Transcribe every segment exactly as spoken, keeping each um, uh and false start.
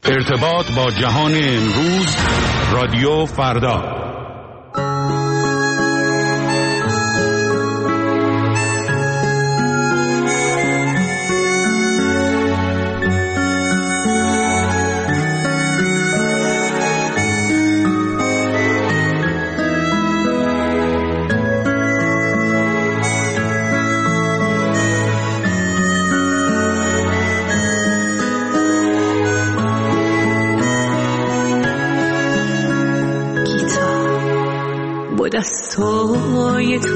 ارتباط با جهان امروز، رادیو فردا. دستای تو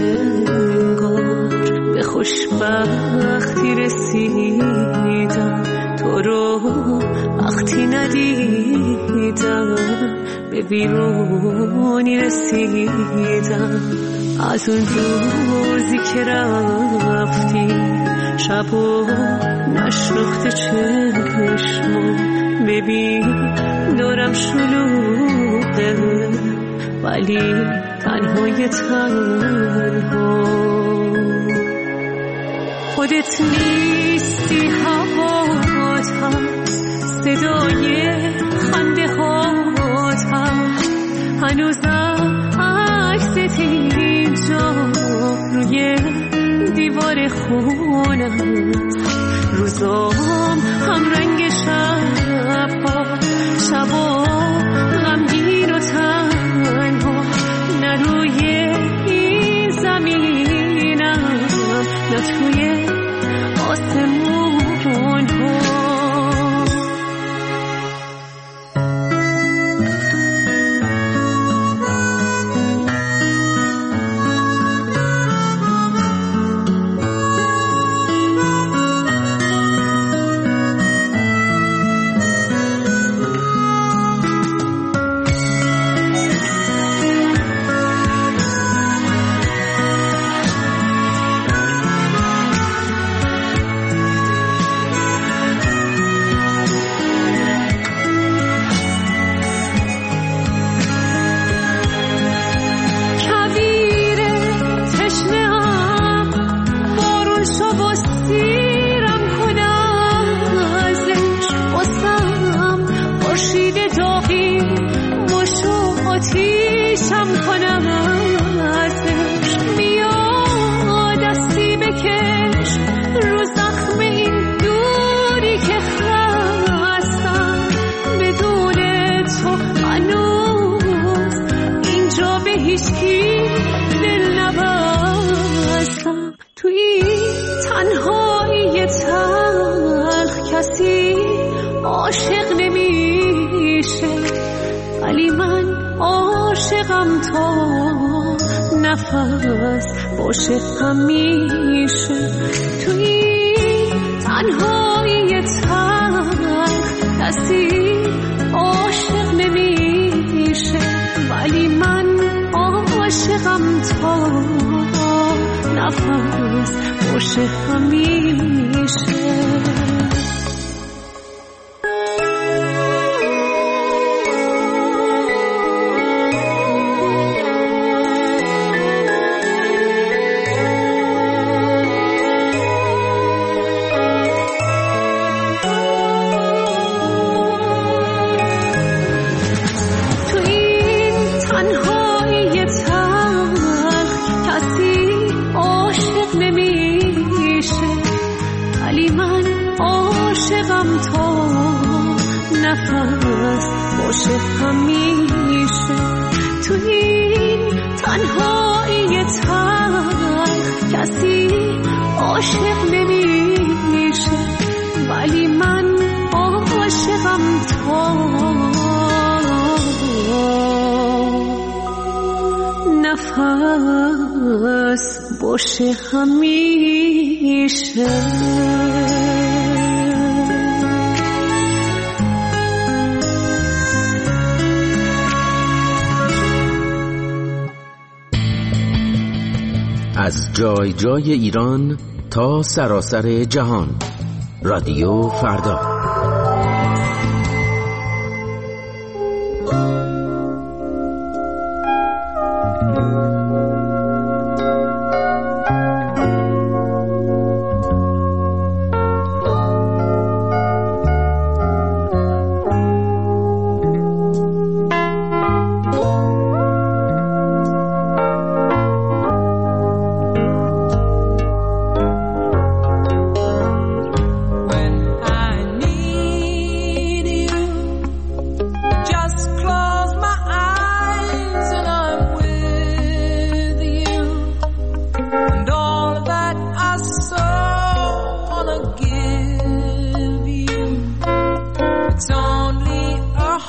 انگار به خوشبختی رسیدم، تو رو وقتی ندیدم به بیرونی رسیدم. از اون روزی که رفتی شب و نشناخته چشمو، ببین دورم شلوغه ولی تنهای تنها. خودت نیستی، هوات هم صدای خنده هات هم، هنوزم عکست اینجا روی دیوار خونم. روزام هم رنگ شبا، شبا غمگین و تنها، نه روی این زمینم نه توی آسمون ها. عاشق نمیشه ولی من عاشقم تا نفس باشه همیشه. توی تنهایی تلخ کسی عاشق نمیشه ولی من عاشقم تا نفس باشه همیشه. باشه همیشه تو این تنهایی تلخ کسی عاشق نمیشه ولی من عاشقم تا نفس باشه همیشه. از جای جای ایران تا سراسر جهان، رادیو فردا.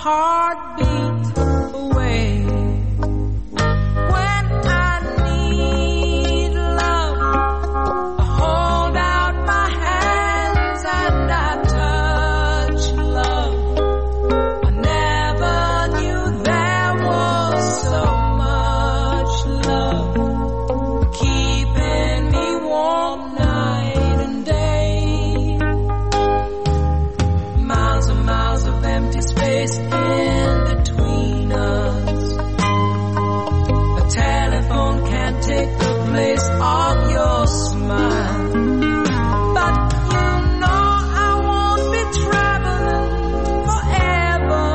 heartbeat away. When I need love, I hold out my hands and I touch love. I never knew there was so much love keeping me warm night and day. Miles and miles of empty space in between us. The telephone can't take the place of your smile. But you know I won't be traveling forever.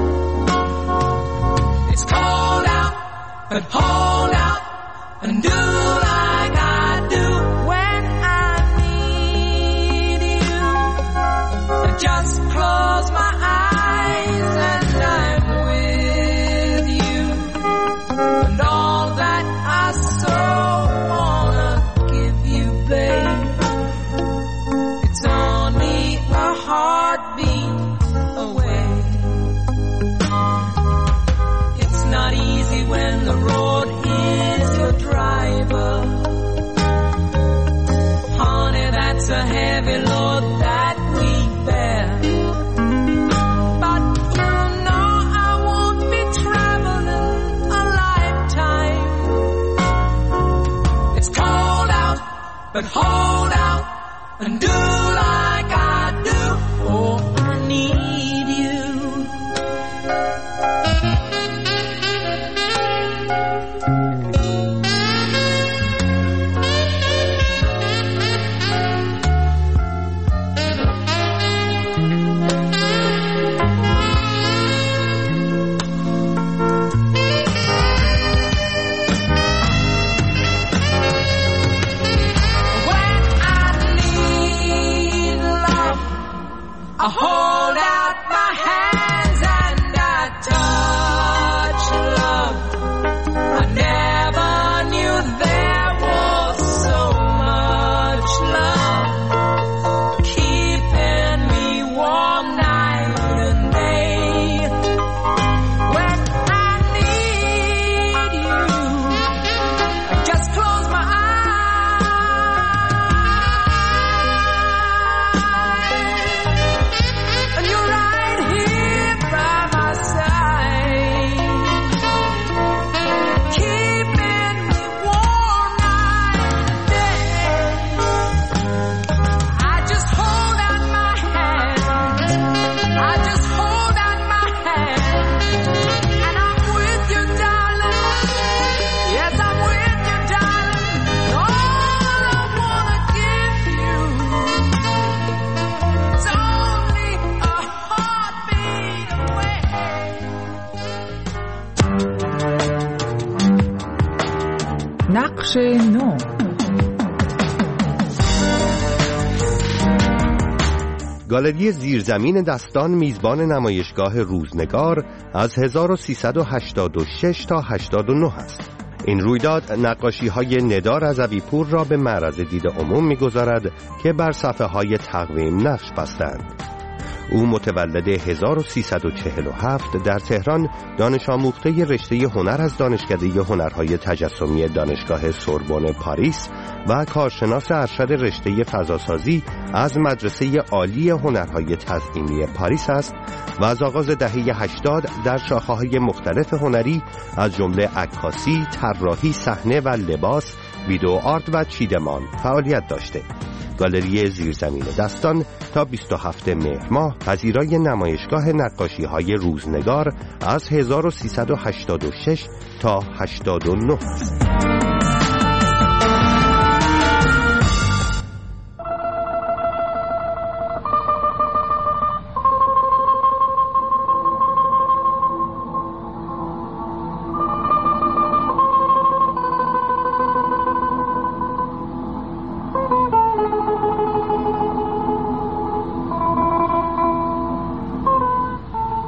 It's cold out, but hold out and do like I do when I need you. I just close my eyes and I'm with you. And all that I so wanna give you, babe, it's only a heartbeat away. It's not easy when the road is your driver. Honey, that's a heavy load that we bear. But you know I won't be traveling a lifetime. It's cold out, but hold out and do like I do. Oh, I need you. When I need love, I hold out my hands and I touch love. I never knew there was so much love keeping me warm night and day. When I need you, I just close my eyes, and you're right here by my side, keeping me warm night and day. I just hold out my hand, I just hold out my hand, and I'm with you, darling. Yes, I'm with you, darling. All I wanna give you is only a heartbeat away. نقش نو. گالری زیرزمین دستان میزبان نمایشگاه روزنگار از هزار و سیصد و هشتاد و شش تا هشتاد و نه است. این رویداد نقاشی‌های ندا رضوی پور را به معرض دید عموم می‌گذارد که بر صفحه‌های تقویم نقش بستند. او متولد هزار و سیصد و چهل و هفت در تهران دانش آموخته رشته هنر از دانشکده هنرهای تجسمی دانشگاه سوربن پاریس و کارشناس ارشد رشته فضاسازی از مدرسه عالی هنرهای تزئینی پاریس است و از آغاز دهه هشتاد در شاخه‌های مختلف هنری از جمله عکاسی، طراحی صحنه و لباس، ویدئو آرت و چیدمان فعالیت داشته. گالری زیرزمین دستان تا بیست و هفتم مهر ماه پذیرای نمایشگاه نقاشی‌های روزنگار از هزار و سیصد و هشتاد و شش تا هشتاد و نه است.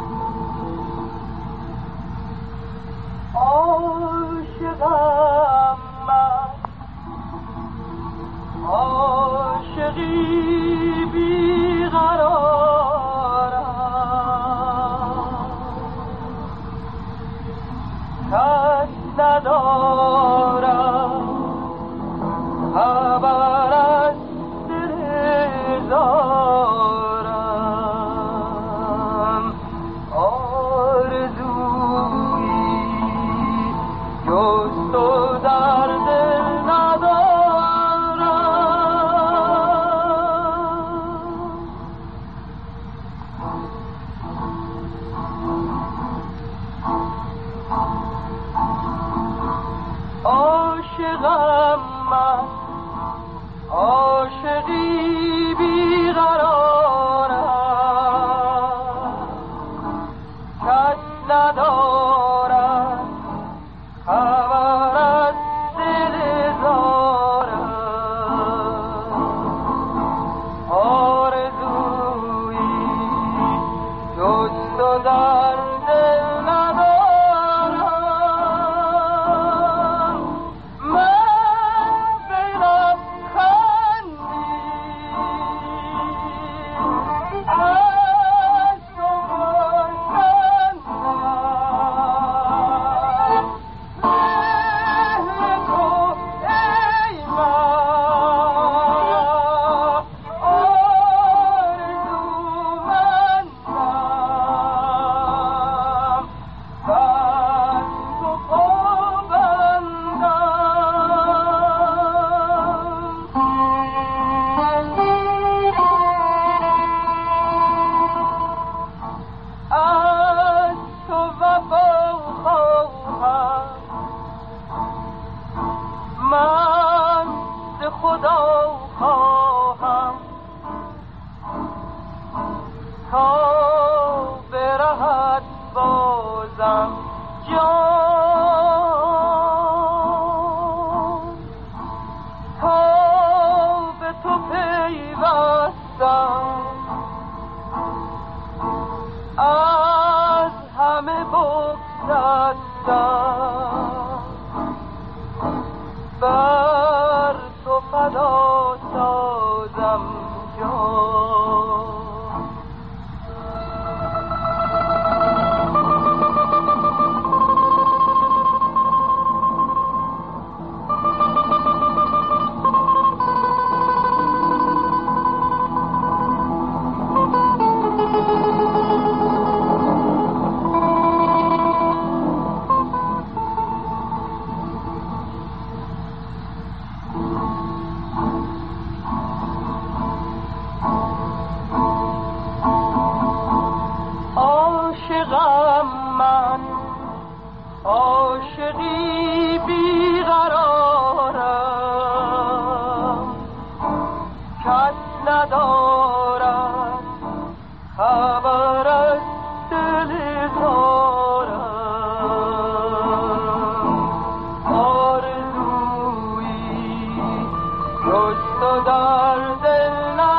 عاشقم عاشقم من عاشقی بیقرارم کس ندارد خبر از دل زارم آرزویی جز تو در دل ندارم من به لبخندی از تو باشندم مهر تو ای من آرزومندم بر تو از تو وفا خواهم من ز خدا خواهم تا برهد بازم جان تا به تو پیوستم از همه بگذشتم بر تو فدا سازم جان عاشقم من عاشقی بیقرارم کس ندارد خبر از دل زارم آرزویی جز تو در دل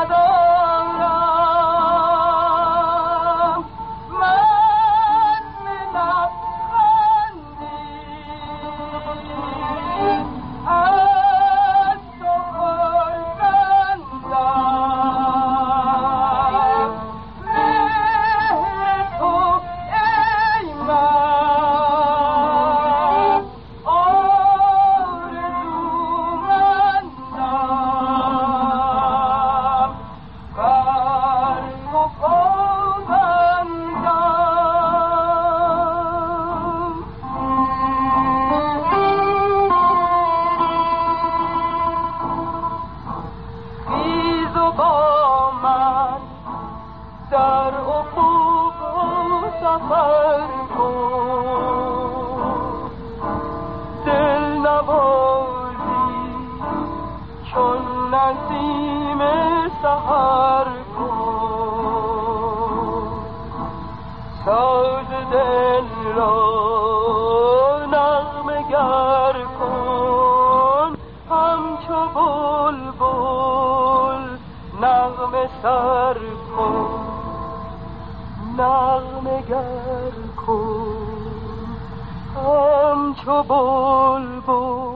ندارم من به لبخندی از تو باشندم مهر تو ای من آرزومندم بر تو پابندم خیز و با من در افق سفر کن دل نوازی چون نسیم سحر کن ساز دل را نغمه گر کن همچو بلبل نغمه سر کن نغمه گر کن همچو بلبل.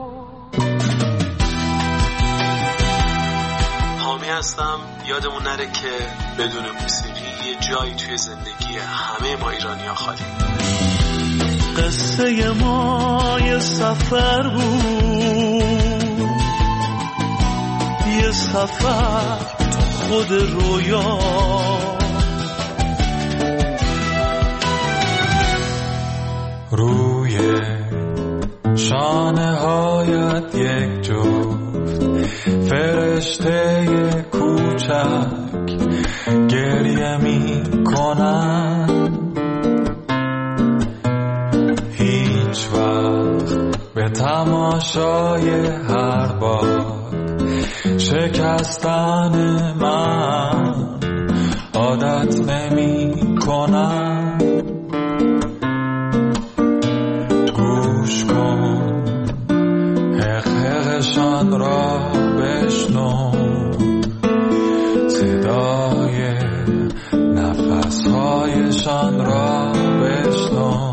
حامی هستم. یادمون نره که بدون موسیقی یه جایی توی زندگی همه ما ایرانی‌ها خالی. قصه ما یه سفر بود، یه سفر تو خود رویا، روی شانه هایت یک جفت فرشته کوچک گریه می کن کنن، هیچ وقت به تماشای هر بار شکستن من عادت نمی کنم. گوش کن حق حقشان را بشنو، صدای نفسهایشان را بشنو.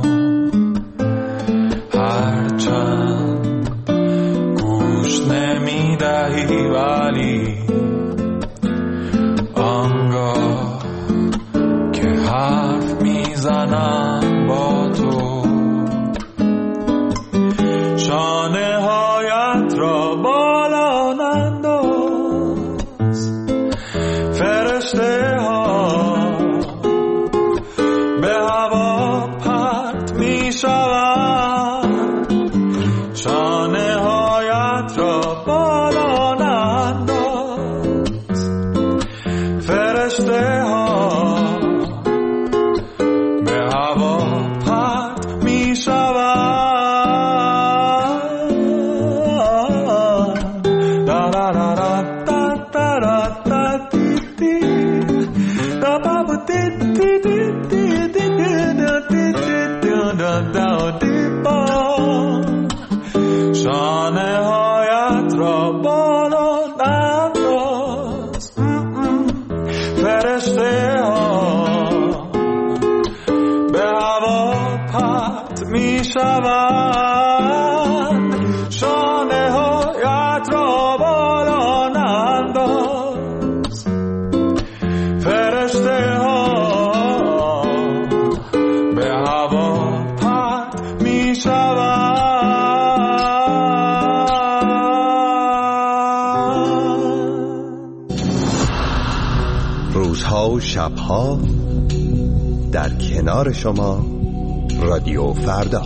هرچند گوش نمی دهی ولی آنگاه که حرف میزنم با تو، شانه هایت را بالا ننداز. فرشته ها به هوا پرت می شوند، شانه هایت را بالا ننداز. فرشته ها به هوا پرت می شوند. دا دا دا دا دا دا دا دی دی دا با دی دی دی دی دی دا دی دی دا دا دی با. شانه هایت را بالا ننداز. فرشته ها به هوا پرت می شوند، شانه هایت را بالا ننداز. فرشته ها به هوا پرت می شوند. روزها و شبها در کنار شما رادیو فردا.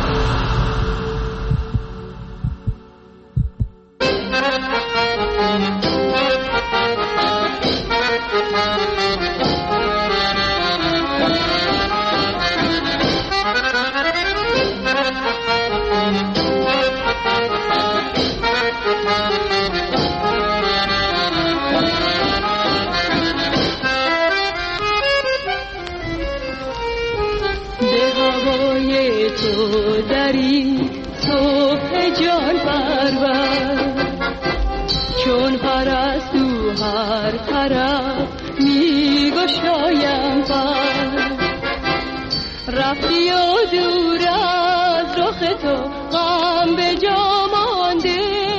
رفتی و دور از رخ تو غم به جا مانده،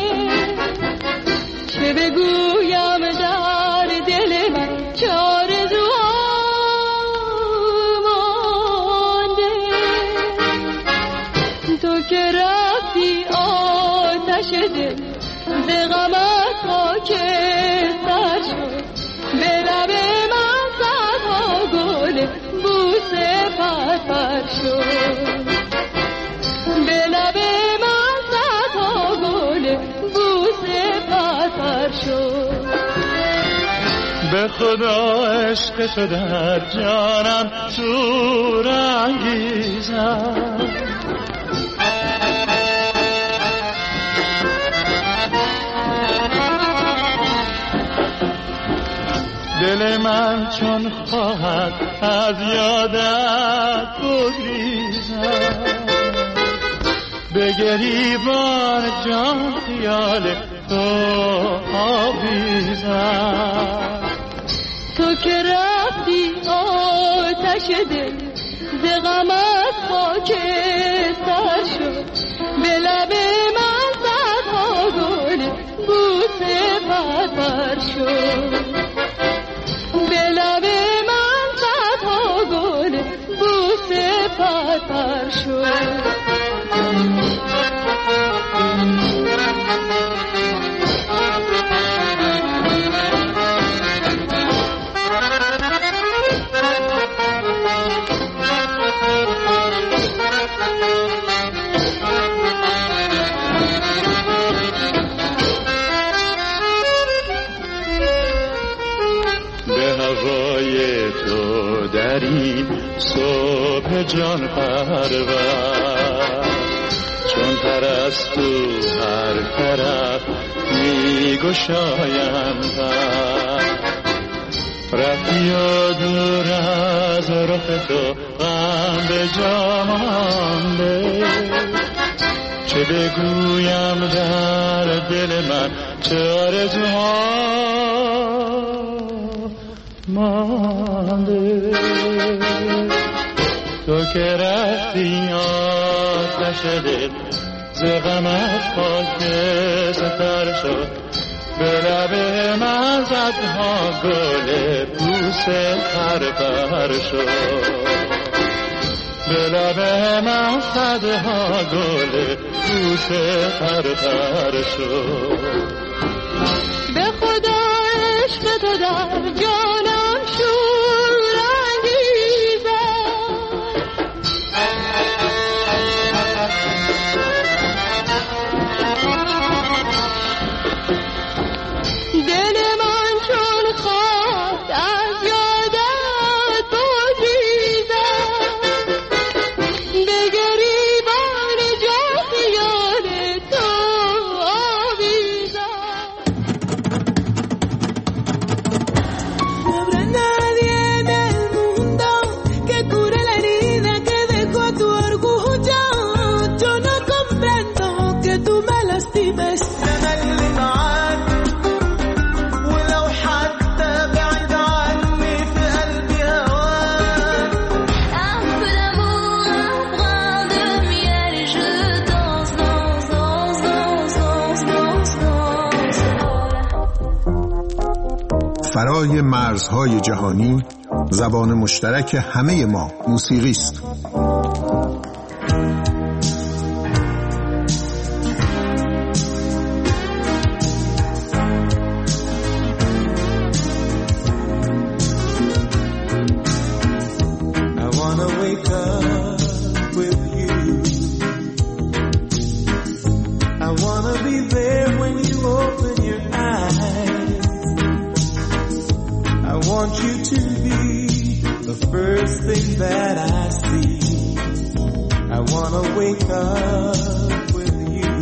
چه بگویم در دل من چه آرزوها مانده. تو که رفتی آتش دل ز غمت خاکستر شد، به لب من صدها گل بوسه پرپر شد. به لب من صدها گل بوسه پرپر شد. به خدا عشق تو در جانم شور انگیزم، دل من چون خواهد از یادت بگریزم، به گریبان جان خیال تو آویزم. تو که رفتی آتش دل ز غمت خاکستر شد، به لب من صدها گل بوسه پرپر شد. به لب من صدها گل بوسه پرپر شد. ترین صبح جان پرور، چون پرستو هر طرف می گشایند رفتی و دور از رخ تو غم به جا مانده، چه بگویم در دل من چه آرزوها مانده. تو که رفتی آتش دل ز غمت خاکستر شد، به لب من زدها گل بوس پرپر شد، به لب من زدها گل بوس پرپر شد. به خدا عشق تو در جانم شور انگیزد، دل من چون خواست از یادت بگریزد، به گریبان جات یاد تو آویزد. No habrá nadie en el mundo que cure la herida que dejó tu orgullo. Yo no comprendo que tú me lastimes. أنا اللي معاك ولو حتى بعيد عني في قلبي هواك. Un peu d'amour, un brin de miel, et je danse, danse, danse, danse, danse, danse, danse. فرای مرزهای جهانی، زبان مشترک همه ما موسیقی است. I wanna wake up with you. I wanna be there when you open your eyes. I want you to be the first thing that I see. I wanna wake up with you.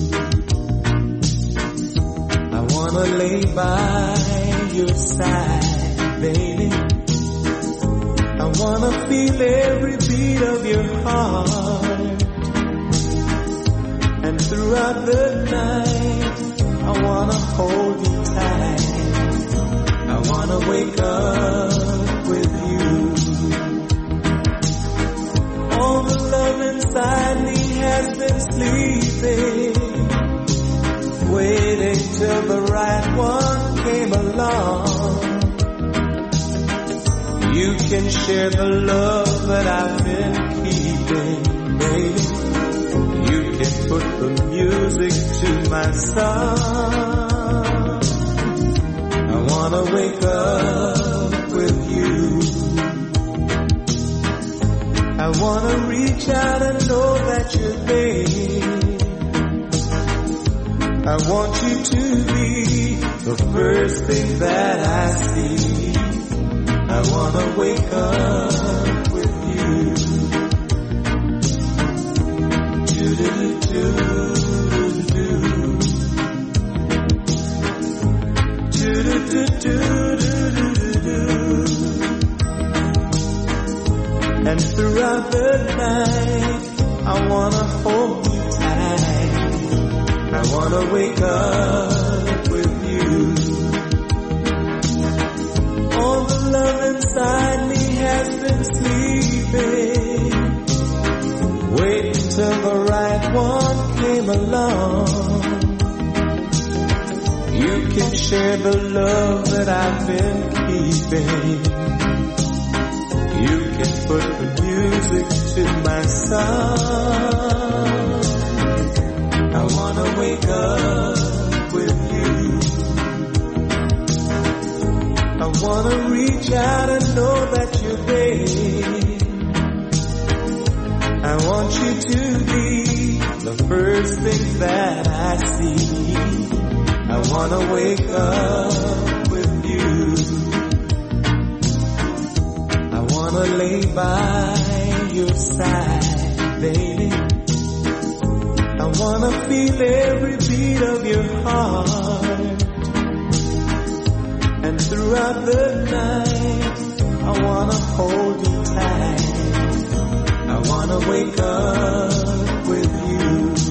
I wanna lay by your side, baby. I wanna feel every beat of your heart. And throughout the night, I wanna hold you tight. I wanna wake up with you. All the love inside me has been sleeping, waiting till the right one came along. You can share the love that I've been keeping, baby. You can put the music to my song. I wanna wake up with you. I wanna reach out and know that you're there. I want you to be the first thing that I see. I wanna wake up with you. Do-do-do-do-do-do. Do-do-do-do-do-do-do. And throughout the night, I wanna hold you tight. I wanna wake up with you. All the love inside me has been sleeping, waiting till the right one came along. You can share the love that I've been keeping. You can put the music to my song. I wanna wake up with you. I wanna reach out and know that you're there. I want you to be the first thing that I see. I wanna wake up with you. I wanna lay by your side, baby. I wanna feel every beat of your heart. And throughout the night, I wanna hold you tight. I wanna wake up with you.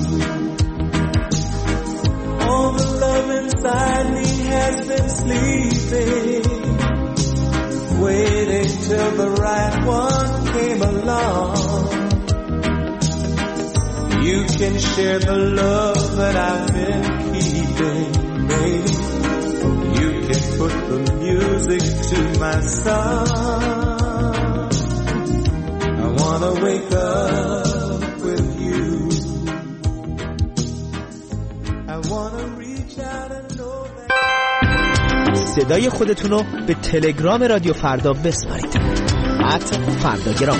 All the love inside me has been sleeping, waiting till the right one came along. You can share the love that I've been keeping, baby. You can put the music to my song. I wanna wake up with you. I wanna reach out and know that. صدای خودتونو به تلگرام رادیو فردا بسپارید. ات فرداگرام.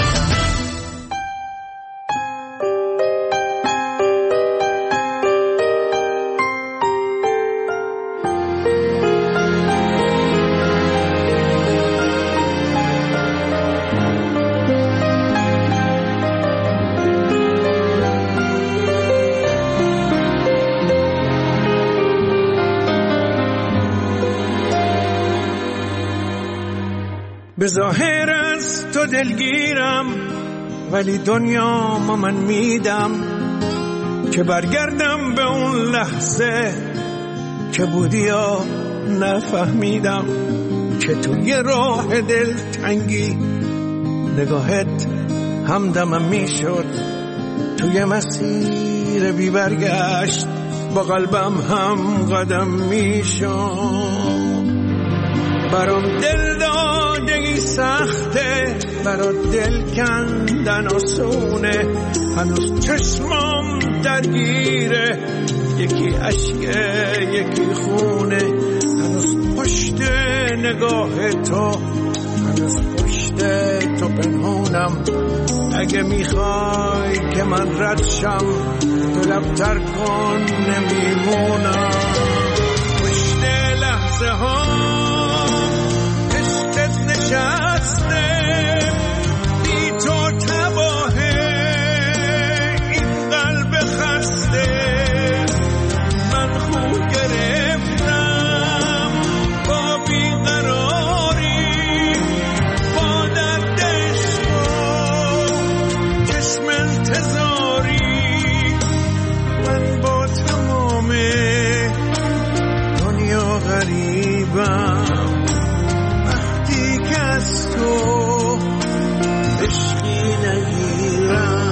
به ظاهر از تو دلگیرم، ولی دنیا ما من میدم که برگردم به اون لحظه که بودی یا نفهمیدم که توی راه دلتنگی نگاهت همدمم میشد، توی مسیر بی برگشت با قلبم هم قدم میشد. برام دل دادگی سخته، برات دل کندن آسونه، هنوز چشمام درگیره، یکی عشقه یکی خونه، هنوز پشت نگاه تو، هنوز پشت تو پنهونم. اگه میخوای که من رد شم تو لبتر کن، نمیمونم. پشت لحظه ها عشقت نشسته، بی تو تباهه این قلب خسته. من خو گرفتم با بیقراری، با درد عشق و چشم انتظاری. من با تمام دنیا غریبم، وقتی که از تو عشقی نگیرم.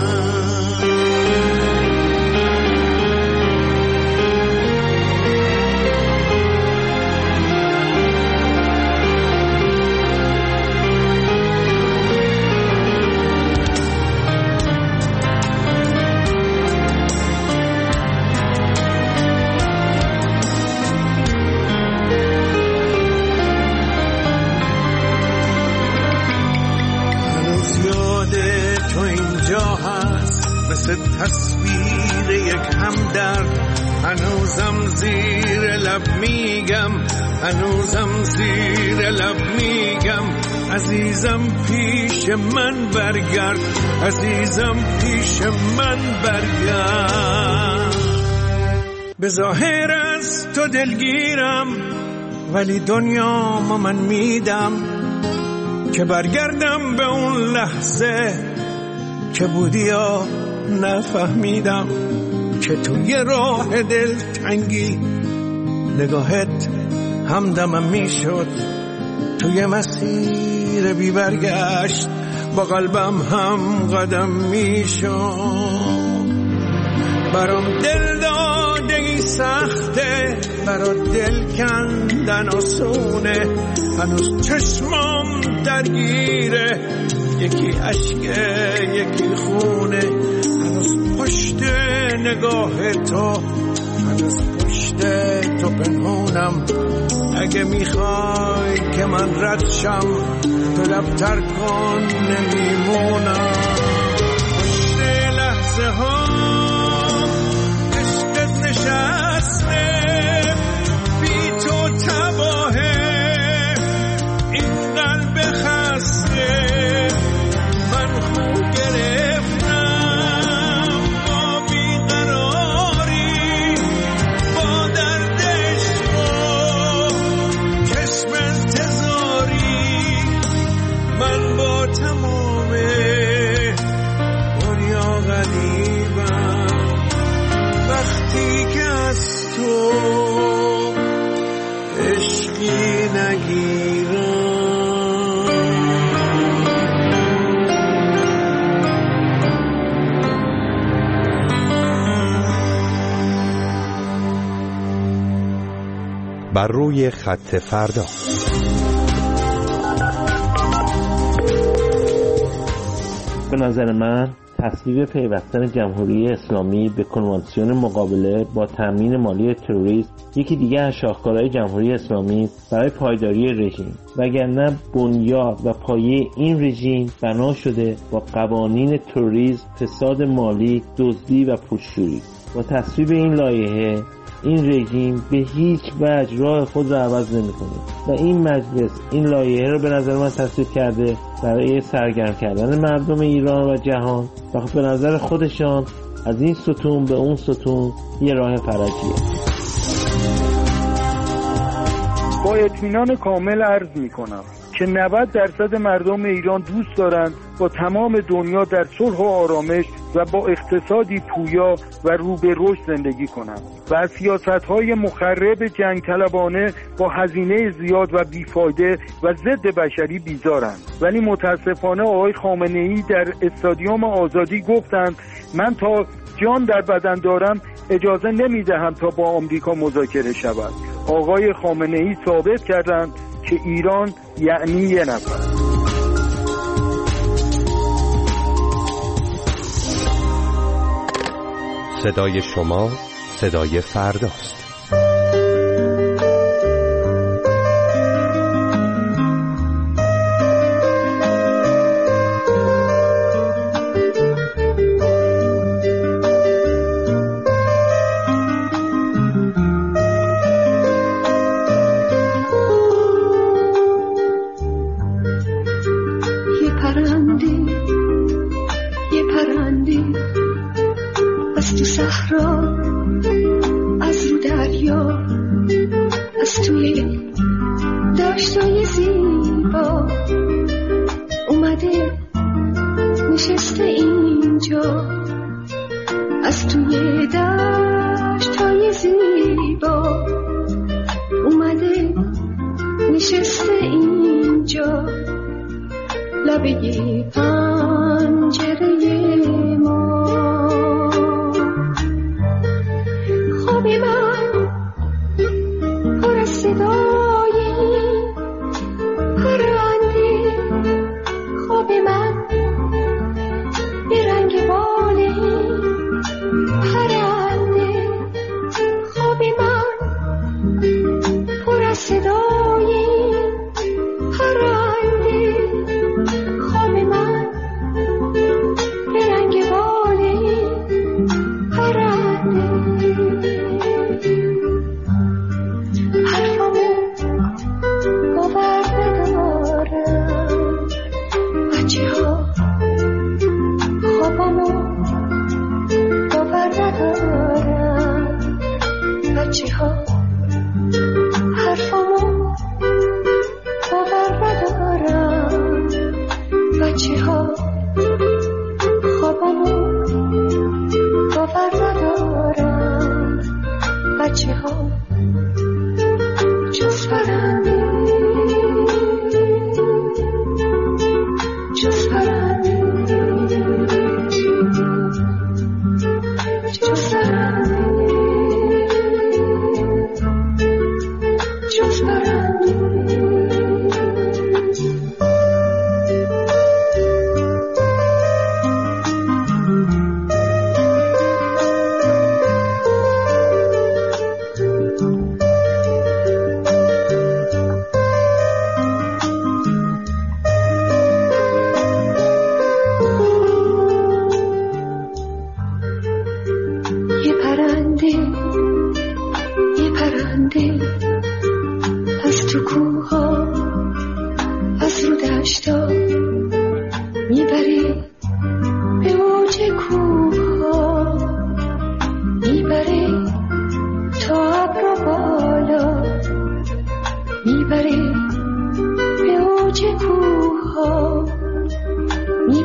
مثل تصویر یک همدرد، هنوزم زیر لب میگم، هنوزم زیر لب میگم. عزیزم پیش من برگرد، عزیزم پیش من برگرد. به ظاهر از تو دلگیرم، ولی دنیا ما من میدم که برگردم به اون لحظه که بودی یا نفهمیدم که توی راه دلتنگی نگاهت همدمم میشد، توی مسیر بی برگشت با قلبم هم قدم میشد. برام دل دادگی سخته، برات دل کندن آسونه، هنوز چشمام درگیره، یکی عشقه یکی خونه، هنوز پشت نگاه تو، هنوز پشت تو پنهونم. اگه میخوای که من رد شم تو لبتر کن، نمیمونم. پشت لحظه ها عشقت نشسته، بی تو تباهه این قلب خسته. با تمام دنیا غریبم وقتی که از تو عشقی نگیرم. بر روی خط فردا. به نظر من تصویب پیوستن جمهوری اسلامی به کنوانسیون مقابله با تامین مالی تروریسم یکی دیگه از شاهکارهای جمهوری اسلامی برای پایداری رژیم، وگرنه بنیاد و پایه این رژیم بنا شده با قوانین تروریسم، فساد مالی، دزدی و پولشویی. با تصویب این لایحه این رژیم به هیچ وجه راه خود را عوض نمی‌کنه و این مجلس این لایحه رو به نظر من تصویب کرده برای سرگرم کردن مردم ایران و جهان و به نظر خودشان از این ستون به اون ستون یه راه فرجیه. با اطمینان کامل عرض می‌کنم که نود درصد مردم ایران دوست دارند با تمام دنیا در صلح و آرامش و با اقتصادی پویا و رو به رشد زندگی کنند و از سیاست‌های مخرب جنگ طلبانه با هزینه زیاد و بیفایده و ضد بشری بیزارند. ولی متاسفانه آقای خامنه‌ای در استادیوم آزادی گفتند من تا جان در بدن دارم اجازه نمیدهم تا با آمریکا مذاکره شود. آقای خامنه‌ای ثابت کردند که ایران یعنی یه نفر. صدای شما صدای فرداست.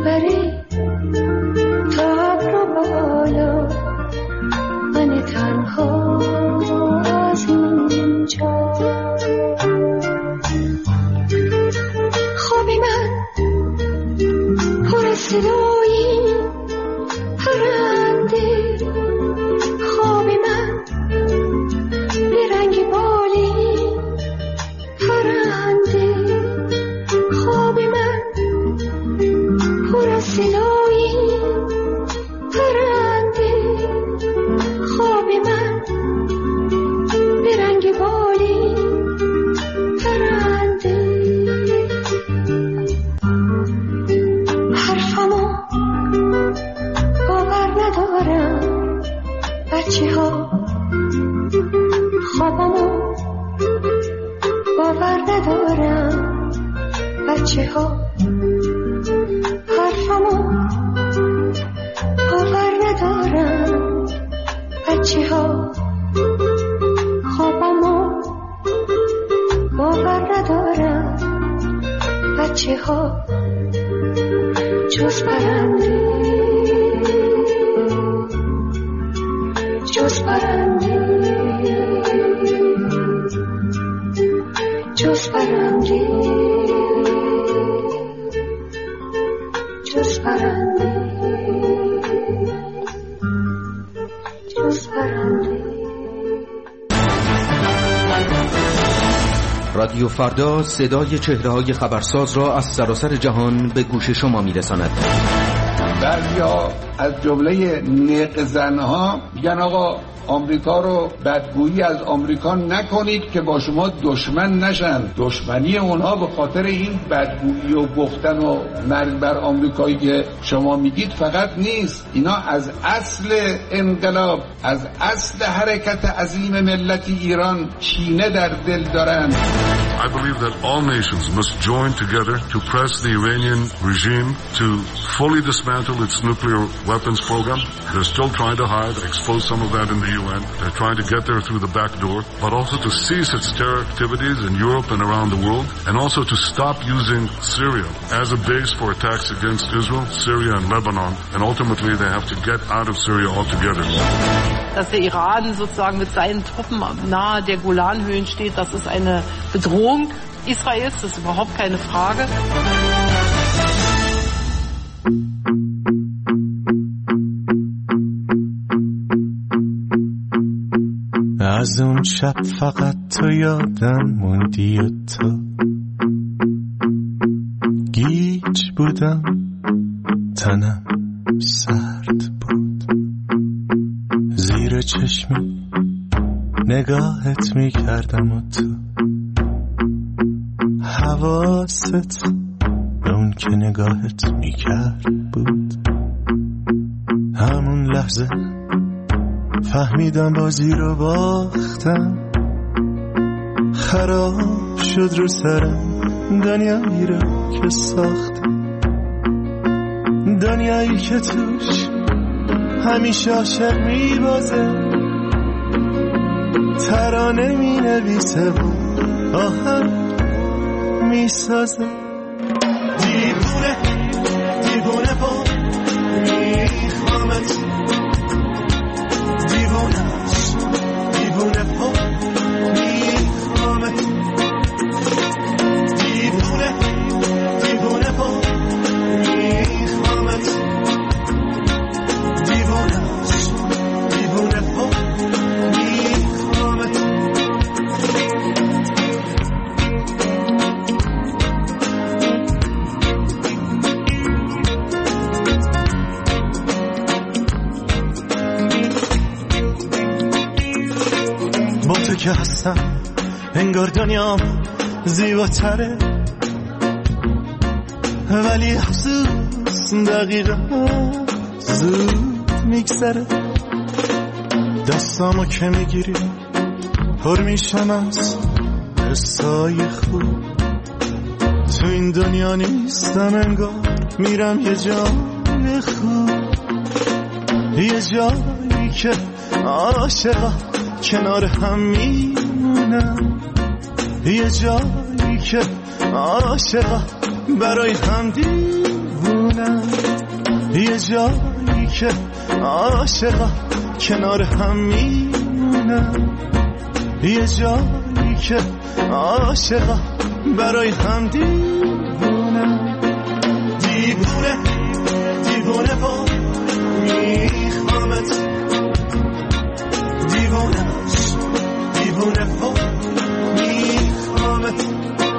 میبری تا ابر بالا من تنها از اینجا. خوابی من پر صدایی پرنده، خوابی من به رنگ بالی پرنده، خوابی من پر صدایی پرنده، خوابی من به رنگ بالی پرنده. حرفمو باور ندارم بچه ها، خوابمو باور ندارم بچه ها، حرفمو باور ندارم بچه ها، خوابمو باور ندارم بچه ها، جز پرنده جز پرنده جز پرنده جز پرنده جز پرنده. رادیو فردا صدای چهره‌های خبرساز را از سراسر جهان به گوش شما می‌رساند. بعضیا از جمله نقزنها میگن آقا آمریکا رو بدگویی از آمریکا نکنید که با شما دشمن نشن. دشمنی اونها به خاطر این بدگویی و گفتن و مرگ بر آمریکایی که شما میگید فقط نیست، اینا از اصل انقلاب، از اصل حرکت عظیم ملت ایران کینه در دل دارن. I believe that all nations must join together to press the Iranian regime to fully dismantle its nuclear weapons program. They're still trying to hide, expose some of that in the U N. They're trying to get there through the back door, but also to cease its terror activities in Europe and around the world, and also to stop using Syria as a base for attacks against Israel, Syria and Lebanon, and ultimately they have to get out of Syria altogether. Dass der Iran sozusagen mit seinen Truppen nahe der Golanhöhen steht, das ist eine Bedrohung Israels, das ist überhaupt keine Frage. از اون شب فقط تو یادم موندی و تو گیج بودم، تنم سرد بود، زیر چشمی نگاهت میکردم و تو حواست به اون که نگاهت میکرد بود. همون لحظه فهمیدم بازی رو باختم، خراب شد رو سرم دنیایی رو که ساختم، دنیایی که توش همیشه عاشق میبازه، ترانه مینویسه و آهنگ میسازه. دیوونه دیوونه با میخوامت، دیوونهش دیوونه با میخوامت، دیوونه دیوونه با میخوامت، دیوونهش دیوونه با میخوامت. با تو که هستم انگار دنیام زیباتره، ولی افسوس دقیقا زود میگذره. دستامو که میگیری پر میشم از قصای خوب، تو این دنیا نیستم انگار میرم یه جای خوب، یه جایی که عاشقا کنار هم میمونم، یه جایی که عاشقا برای هم دیوونم. جایی که عاشقا کنار هم میمونم، یه جایی که عاشقا برای هم دیوونم. دیوونه دیوونه با میخوامت، دیوونش دیوونه با میخوامت،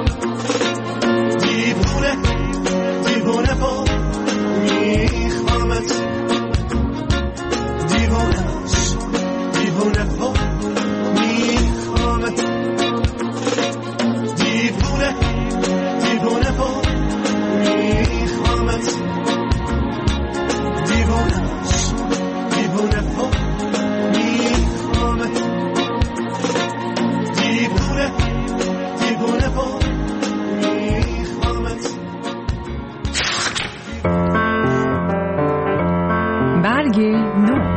دیوونه دیوونه با میخوامت، دیوونش دیوونه با میخوامت، دیوونه دیوونه با میخوامت، دیوونش دیوونه با میخوامت، دیوونه دیوونه با میخوامت. برگ نو.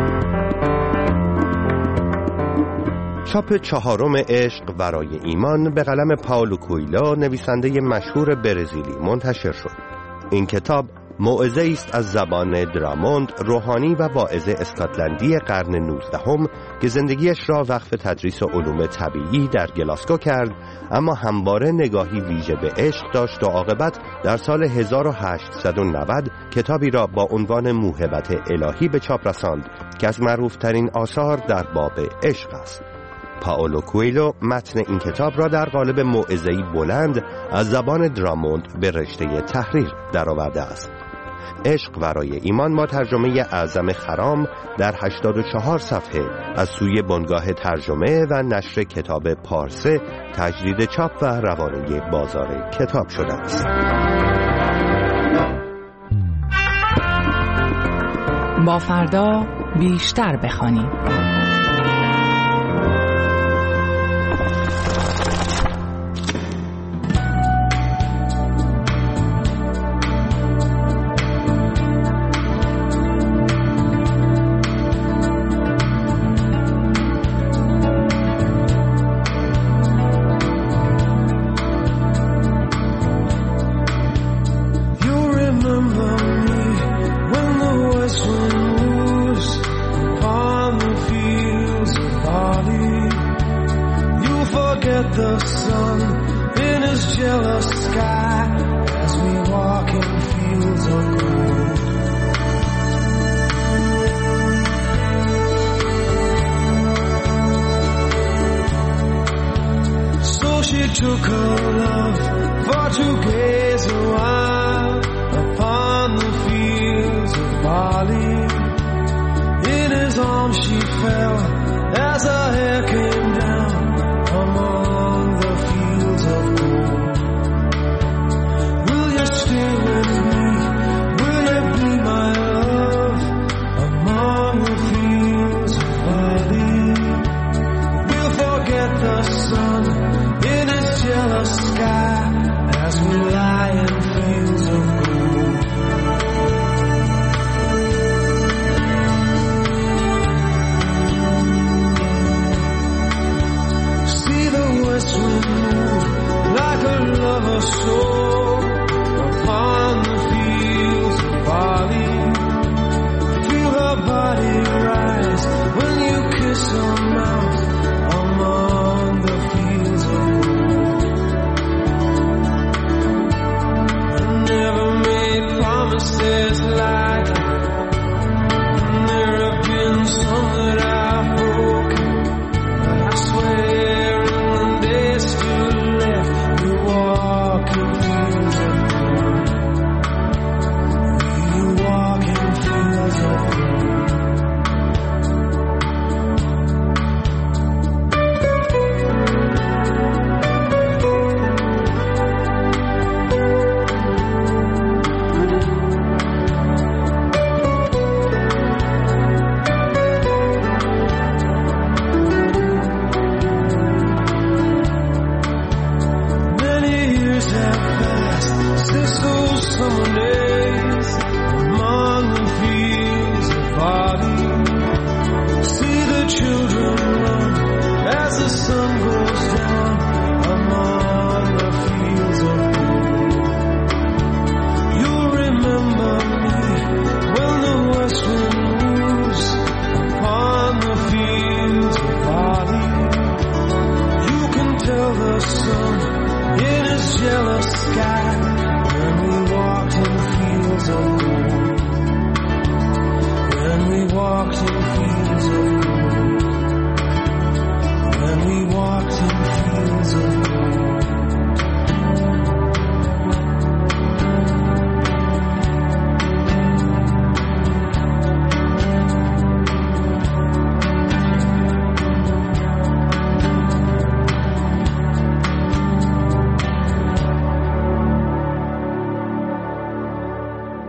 چاپ چهارم عشق ورای ایمان به قلم پائولو کوئلو، نویسنده مشهور برزیلی، منتشر شد. این کتاب موعظه است از زبان دراموند، روحانی و واعظ اسکاتلندی قرن نوزدهم که زندگیش را وقف تدریس علوم طبیعی در گلاسگو کرد، اما همواره نگاهی ویژه به عشق داشت و عاقبت در سال هزار و هشتصد و نود کتابی را با عنوان موهبت الهی به چاپ رساند که از معروفترین آثار در باب عشق است. پائولو کوئلو متن این کتاب را در قالب موعظه‌ای بلند از زبان دراموند به رشته تحریر درآورده است. عشق ورای ایمان با ترجمه اعظم خرام در هشتاد و چهار صفحه از سوی بنگاه ترجمه و نشر کتاب پارسه تجدید چاپ و روانه بازار کتاب شده است. با فردا بیشتر بخوانیم. The sun in his jealous sky as we walk in fields of gold. So she took her love for to gaze a while upon the fields of barley. In his arms she fell as her hair came down among the fields of gold. Will you stay with me? Will you be my love among the fields of barley? We'll forget the sun in his jealous sky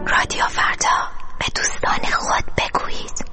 رادیو فردا، به دوستان خود بگویید.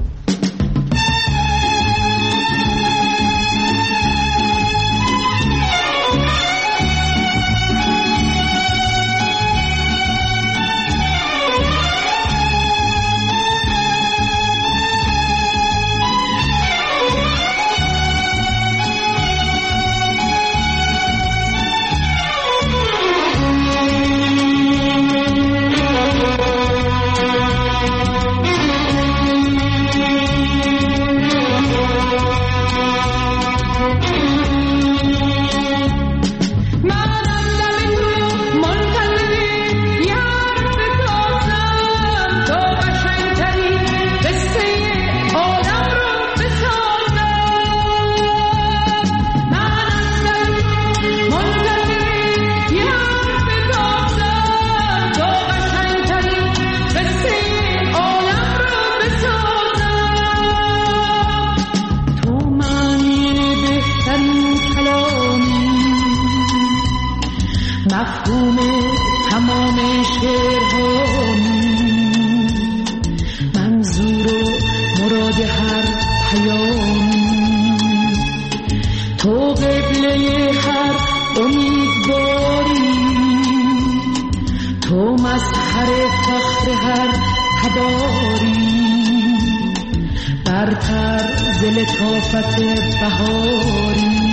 مفهوم تمام شعرهایی، منظور و مراد هر پیامی، تو قبله هر امیدواری، تو مظهر فخر هر تباری، برتر ز لطافت بهاری.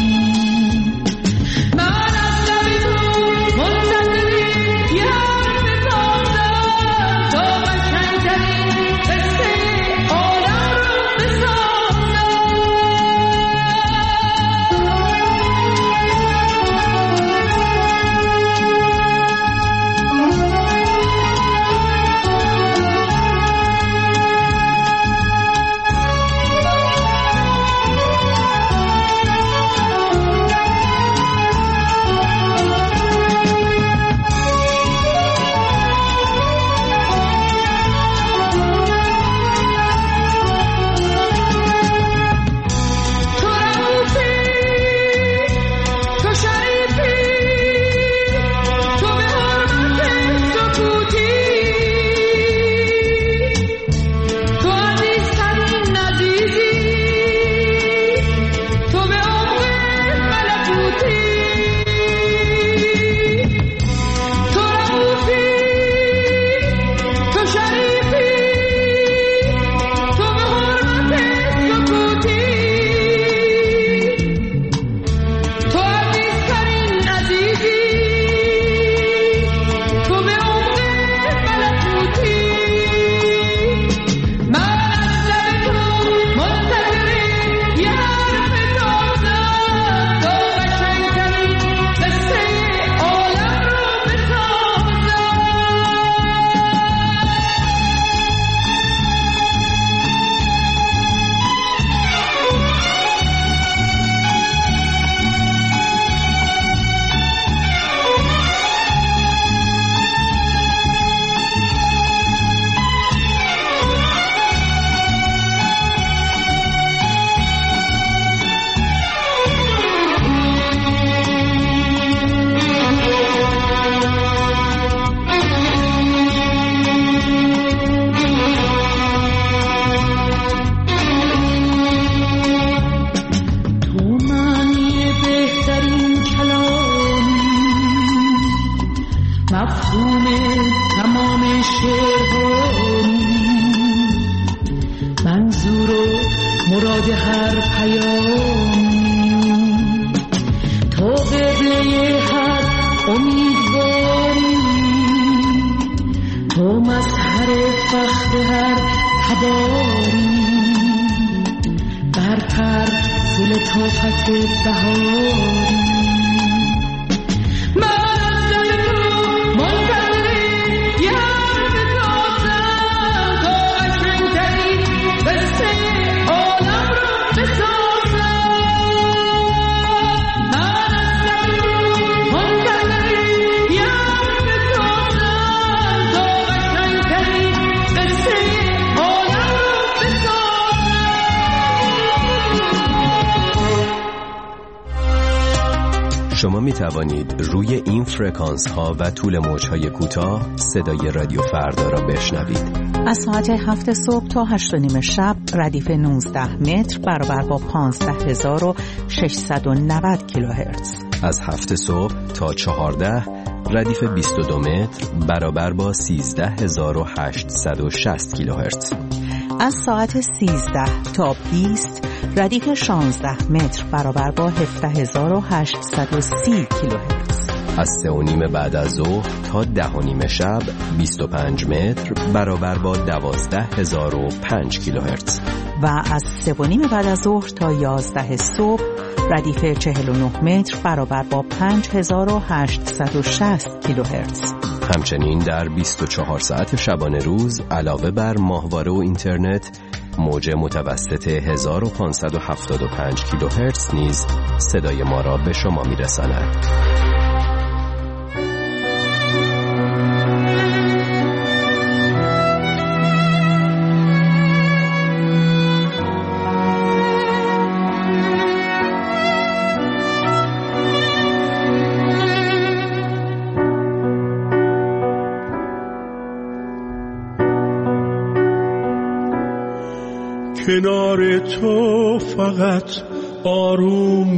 شما می توانید روی این فرکانس ها و طول موج های کوتاه صدای رادیو فردا را بشنوید. از ساعت هفت صبح تا هشت و نیم شب ردیف نوزده متر برابر با پانزده هزار و ششصد و نود کیلوهرتز. از هفت صبح تا چهارده ردیف بیست و دو متر برابر با سیزده هزار و هشتصد و شصت کیلوهرتز. از ساعت سیزده تا بیست ردیف شانزده متر برابر با هفده هزار و هشتصد و سی کیلوهرتز. از سه و نیم بعد از ظهر تا ده و نیم شب بیست و پنج متر برابر با دوازده هزار و پنج کیلوهرتز. و از سه و نیم بعد از ظهر تا یازده صبح ردیف چهل و نه متر برابر با پنج هزار و هشتصد و شصت کیلوهرتز. همچنین در بیست و چهار ساعت شبانه روز علاوه بر ماهواره و اینترنت موج متوسط هزار و پانصد و هفتاد و پنج کیلوهرتز نیز صدای ما را به شما میرساند. کنار تو فقط آروم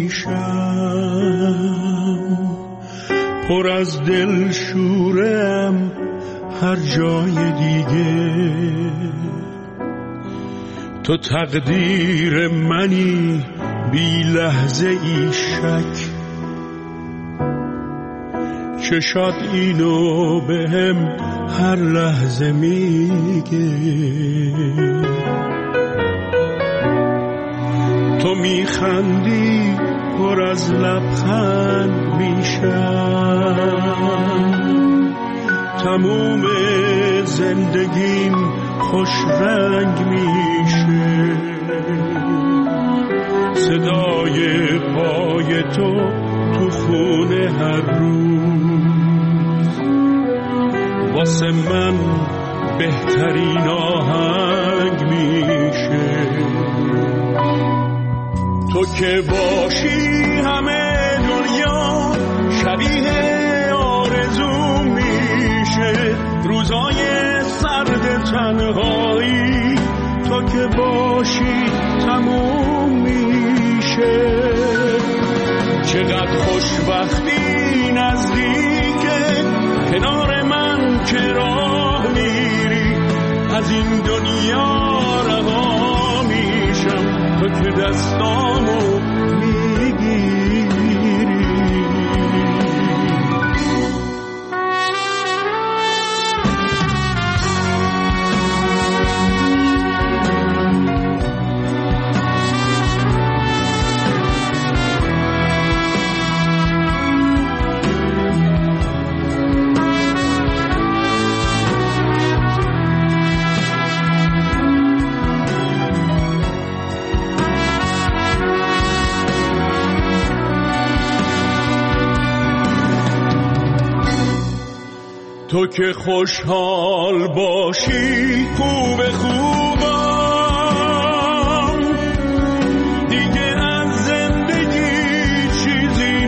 میشم، پر از دل شورم هر جای دیگه. تو تقدیر منی بی لحظه ای شک، چشات اینو بهم هر لحظه میگه. تو میخندی پر از لبخند میشم، تموم زندگیم خوش رنگ میشه. صدای پای تو تو خونه هر روز واسه من بهترین آهنگ میشه. تو که باشی همه دنیا شبیه آرزو میشه. روزای سرد تنهایی تو که باشی تموم میشه. چقدر خوشبختی نزدیکه کنار من که راه میری. از این دنیا رها میشم تو که دستامو میگیری. تو که خوشحال باشی خوب خوبم، دیگه از زندگی چیزی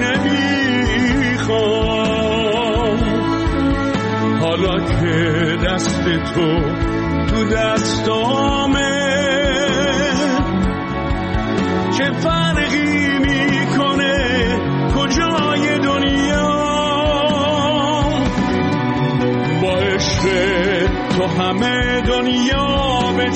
نمیخوام. حالا که دست تو تو دستامه چه فرقی میکنه کجای دنیا. تو همه دنیا به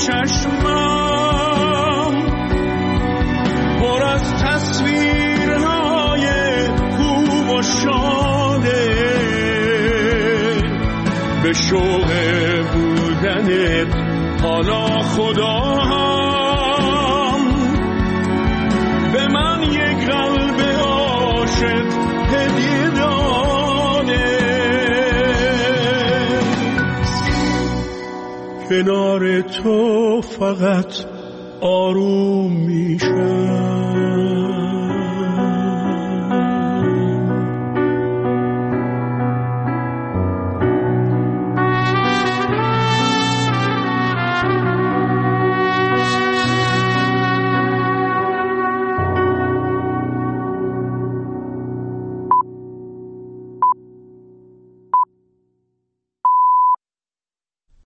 چشمم پر از تصویرهای خوب و شاده. به شوق بودنت حالا خدا هم به من یک قلب عاشق هدیه داده. کنار تو فقط آروم میشم،